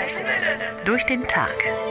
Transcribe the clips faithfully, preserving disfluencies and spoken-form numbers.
Echte Welle. Durch den Tag.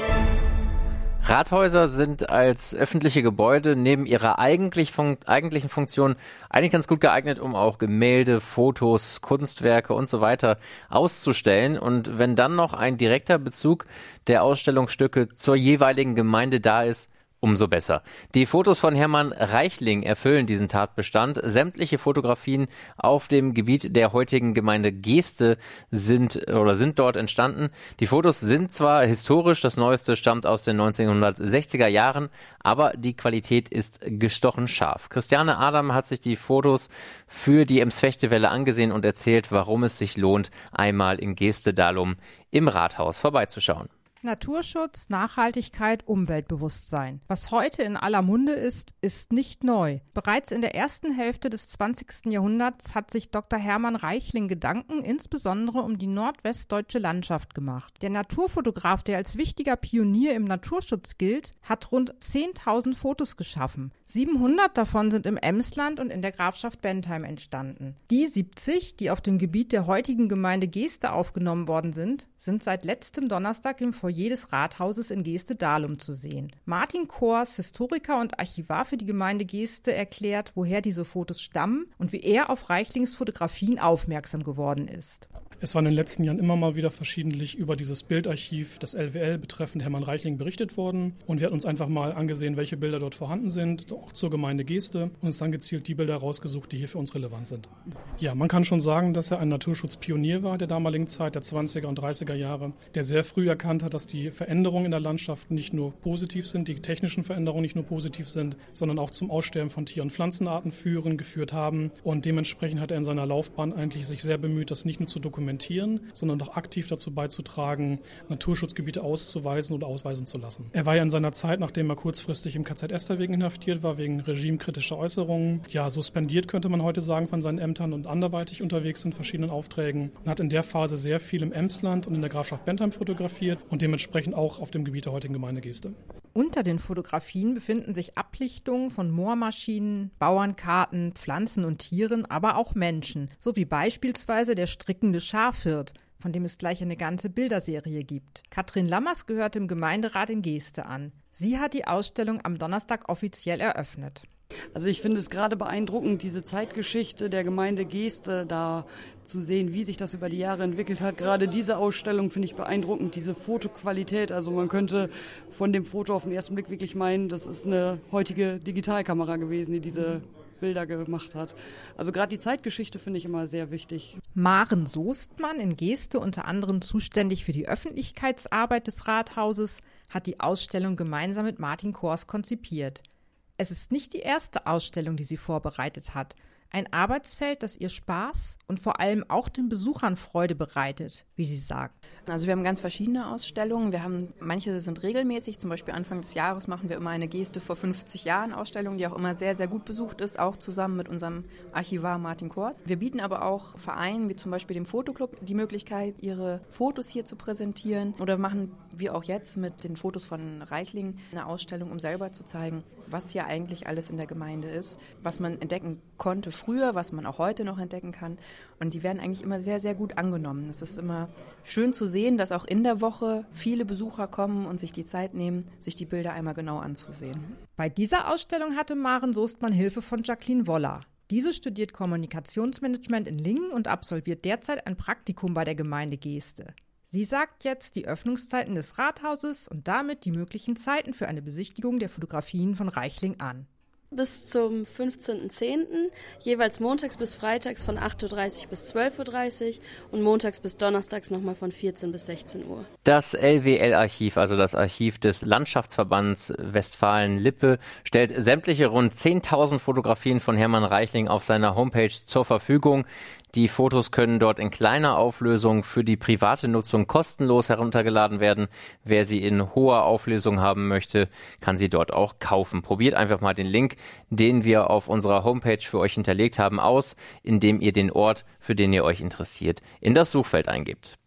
Rathäuser sind als öffentliche Gebäude neben ihrer eigentlich fun- eigentlichen Funktion eigentlich ganz gut geeignet, um auch Gemälde, Fotos, Kunstwerke und so weiter auszustellen. Und wenn dann noch ein direkter Bezug der Ausstellungsstücke zur jeweiligen Gemeinde da ist, umso besser. Die Fotos von Hermann Reichling erfüllen diesen Tatbestand. Sämtliche Fotografien auf dem Gebiet der heutigen Gemeinde Geeste sind oder sind dort entstanden. Die Fotos sind zwar historisch, das neueste stammt aus den neunzehnhundertsechziger Jahren, aber die Qualität ist gestochen scharf. Christiane Adam hat sich die Fotos für die Ems-Fechte-Welle angesehen und erzählt, warum es sich lohnt, einmal in Geeste-Dalum im Rathaus vorbeizuschauen. Naturschutz, Nachhaltigkeit, Umweltbewusstsein. Was heute in aller Munde ist, ist nicht neu. Bereits in der ersten Hälfte des zwanzigsten Jahrhunderts hat sich Doktor Hermann Reichling Gedanken insbesondere um die nordwestdeutsche Landschaft gemacht. Der Naturfotograf, der als wichtiger Pionier im Naturschutz gilt, hat rund zehntausend Fotos geschaffen. siebenhundert davon sind im Emsland und in der Grafschaft Bentheim entstanden. Die siebzig, die auf dem Gebiet der heutigen Gemeinde Geeste aufgenommen worden sind, sind seit letztem Donnerstag im Foyer des Rathauses in Geeste-Dalum zu sehen. Martin Kors, Historiker und Archivar für die Gemeinde Geeste, erklärt, woher diese Fotos stammen und wie er auf Reichlings Fotografien aufmerksam geworden ist. Es war in den letzten Jahren immer mal wieder verschiedentlich über dieses Bildarchiv des L W L betreffend Hermann Reichling berichtet worden. Und wir hatten uns einfach mal angesehen, welche Bilder dort vorhanden sind, auch zur Gemeinde Geeste, und uns dann gezielt die Bilder rausgesucht, die hier für uns relevant sind. Ja, man kann schon sagen, dass er ein Naturschutzpionier war der damaligen Zeit, der zwanziger und dreißiger Jahre, der sehr früh erkannt hat, dass die Veränderungen in der Landschaft nicht nur positiv sind, die technischen Veränderungen nicht nur positiv sind, sondern auch zum Aussterben von Tier- und Pflanzenarten führen, geführt haben. Und dementsprechend hat er in seiner Laufbahn eigentlich sich sehr bemüht, das nicht nur zu dokumentieren, sondern auch aktiv dazu beizutragen, Naturschutzgebiete auszuweisen oder ausweisen zu lassen. Er war ja in seiner Zeit, nachdem er kurzfristig im K Z Esterwegen inhaftiert war, wegen regimekritischer Äußerungen, ja, suspendiert, könnte man heute sagen, von seinen Ämtern und anderweitig unterwegs in verschiedenen Aufträgen und hat in der Phase sehr viel im Emsland und in der Grafschaft Bentheim fotografiert und dementsprechend auch auf dem Gebiet der heutigen Gemeinde Geeste. Unter den Fotografien befinden sich Ablichtungen von Moormaschinen, Bauernkarten, Pflanzen und Tieren, aber auch Menschen, sowie beispielsweise der strickende Schafhirt, von dem es gleich eine ganze Bilderserie gibt. Katrin Lammers gehört dem Gemeinderat in Geeste an. Sie hat die Ausstellung am Donnerstag offiziell eröffnet. Also ich finde es gerade beeindruckend, diese Zeitgeschichte der Gemeinde Geeste da zu sehen, wie sich das über die Jahre entwickelt hat. Gerade diese Ausstellung finde ich beeindruckend, diese Fotoqualität. Also man könnte von dem Foto auf den ersten Blick wirklich meinen, das ist eine heutige Digitalkamera gewesen, die diese Bilder gemacht hat. Also gerade die Zeitgeschichte finde ich immer sehr wichtig. Maren Soestmann, in Geeste unter anderem zuständig für die Öffentlichkeitsarbeit des Rathauses, hat die Ausstellung gemeinsam mit Martin Kors konzipiert. Es ist nicht die erste Ausstellung, die sie vorbereitet hat. Ein Arbeitsfeld, das ihr Spaß und vor allem auch den Besuchern Freude bereitet, wie sie sagt. Also wir haben ganz verschiedene Ausstellungen. Wir haben, manche sind regelmäßig, zum Beispiel Anfang des Jahres machen wir immer eine Geste vor fünfzig Jahren Ausstellung, die auch immer sehr, sehr gut besucht ist, auch zusammen mit unserem Archivar Martin Kors. Wir bieten aber auch Vereinen, wie zum Beispiel dem Fotoclub, die Möglichkeit, ihre Fotos hier zu präsentieren. Oder machen wir auch jetzt mit den Fotos von Reichling eine Ausstellung, um selber zu zeigen, was hier eigentlich alles in der Gemeinde ist, was man entdecken konnte früher, was man auch heute noch entdecken kann. Und die werden eigentlich immer sehr, sehr gut angenommen. Es ist immer schön zu sehen, dass auch in der Woche viele Besucher kommen und sich die Zeit nehmen, sich die Bilder einmal genau anzusehen. Bei dieser Ausstellung hatte Maren Soestmann Hilfe von Jacqueline Woller. Diese studiert Kommunikationsmanagement in Lingen und absolviert derzeit ein Praktikum bei der Gemeinde Geeste. Sie sagt jetzt die Öffnungszeiten des Rathauses und damit die möglichen Zeiten für eine Besichtigung der Fotografien von Reichling an. Bis zum fünfzehnten zehnten jeweils montags bis freitags von acht Uhr dreißig bis zwölf Uhr dreißig und montags bis donnerstags nochmal von vierzehn bis sechzehn Uhr. Das L W L-Archiv, also das Archiv des Landschaftsverbands Westfalen-Lippe, stellt sämtliche rund zehntausend Fotografien von Hermann Reichling auf seiner Homepage zur Verfügung. Die Fotos können dort in kleiner Auflösung für die private Nutzung kostenlos heruntergeladen werden. Wer sie in hoher Auflösung haben möchte, kann sie dort auch kaufen. Probiert einfach mal den Link, den wir auf unserer Homepage für euch hinterlegt haben, aus, indem ihr den Ort, für den ihr euch interessiert, in das Suchfeld eingebt.